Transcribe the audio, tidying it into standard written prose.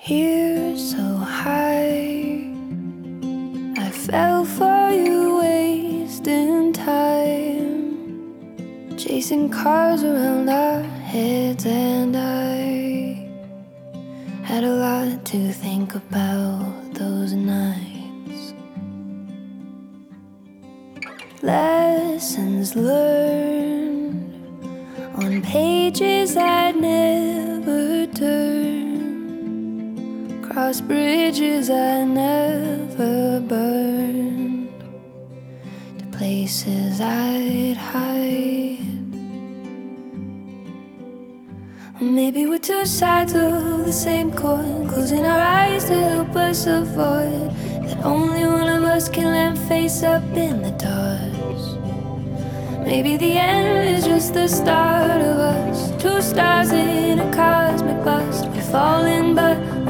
Here so high, I fell for you, wasting time, chasing cars around our heads, and I had a lot to think about those nights. Lessons learned on pages I'd never turned, cross bridges I never burned, to places I'd hide. Or maybe we're two sides of the same coin, closing our eyes to help us avoid that only one of us can land face up in the dark. Maybe the end is just the start of us, two stars in a cosmic bust. We're falling but